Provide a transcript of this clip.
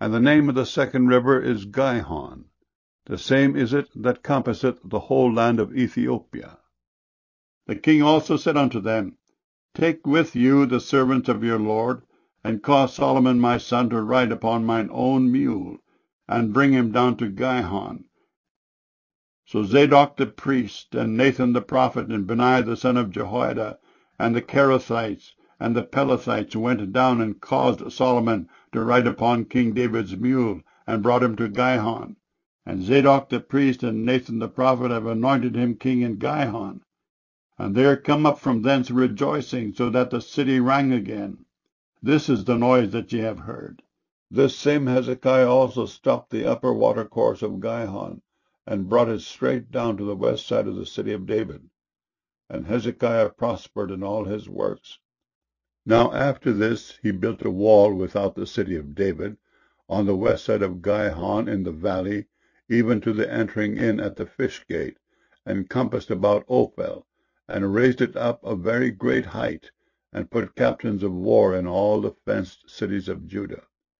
And the name of the second river is Gihon. The same is it that compasseth the whole land of Ethiopia. The king also said unto them, Take with you the servants of your lord, and cause Solomon my son to ride upon mine own mule, and bring him down to Gihon. So Zadok the priest, and Nathan the prophet, and Benaiah the son of Jehoiada, and the Kerethites, and the Pelethites went down and caused Solomon to ride upon King David's mule, and brought him to Gihon. And Zadok the priest and Nathan the prophet have anointed him king in Gihon. And they are come up from thence rejoicing, so that the city rang again. This is the noise that ye have heard. This same Hezekiah also stopped the upper watercourse of Gihon, and brought it straight down to the west side of the city of David. And Hezekiah prospered in all his works. Now after this he built a wall without the city of David, on the west side of Gihon in the valley, even to the entering in at the fish gate, and compassed about Ophel, and raised it up a very great height, and put captains of war in all the fenced cities of Judah.